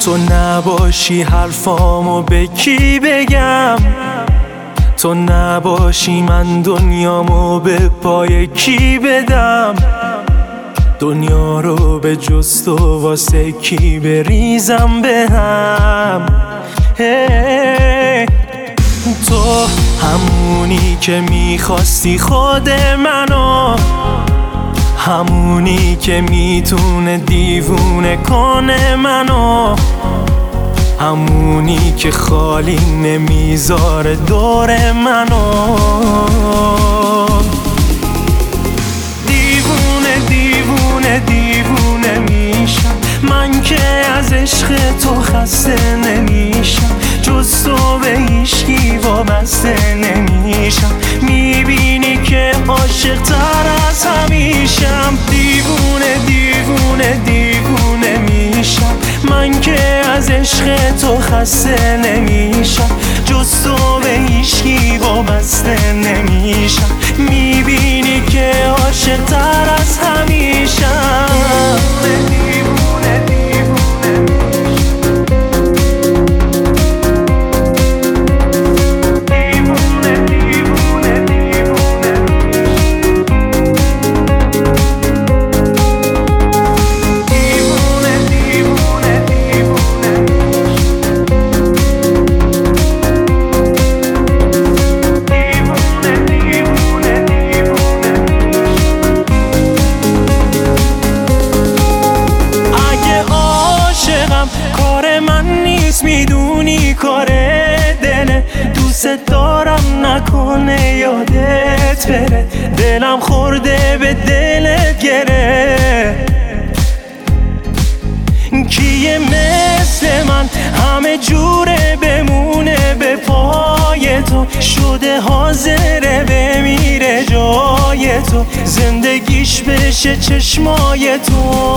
تو نباشی حرفامو به کی بگم، تو نباشی من دنیامو به پای کی بدم، دنیا رو به جز تو واسه کی بریزم به هم. تو همونی که میخواستی خود منو، همونی که میتونه دیوونه کنه منو، همونی که خالی نمیذاره دور منو. دیوونه دیوونه دیوونه میشم من که از عشق تو خسته نمیشم، جز تو به هیچکی وابسته نمیشم. میبینی که عاشق تر از همیشم. دیوونه دیوونه دیوونه میشم من که از عشق تو خسته نمیشم، جز تو به هیچکی وابسته نمیشم. میبینی که عاشق تر از همیشم. دیوونه دیوونه کار من نیست، میدونی کار دله. دوست دارم نکنه یادت بره، دلم خورده به دلت گره. کیه مثل من همه جوره بمونه به پای تو، شده حاضره بمیره جای تو، زندگیش بشه چشمای تو.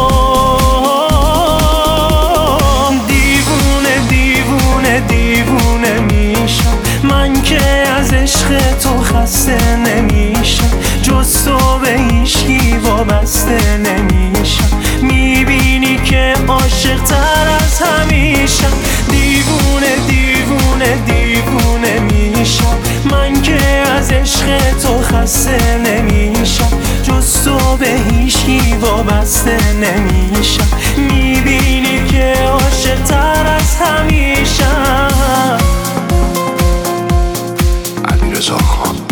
دیوونه میشم من که از عشق تو خسته نمیشم، جز تو به هیچکی وابسته نمیشم. میبینی که عاشق تر از همیشم. دیوونه دیوونه دیوونه میشم من که از عشق تو خسته نمیشم، جز تو به هیچکی وابسته نمیشم. میبینی که عاشق تر از همیشم. علیرضا خان.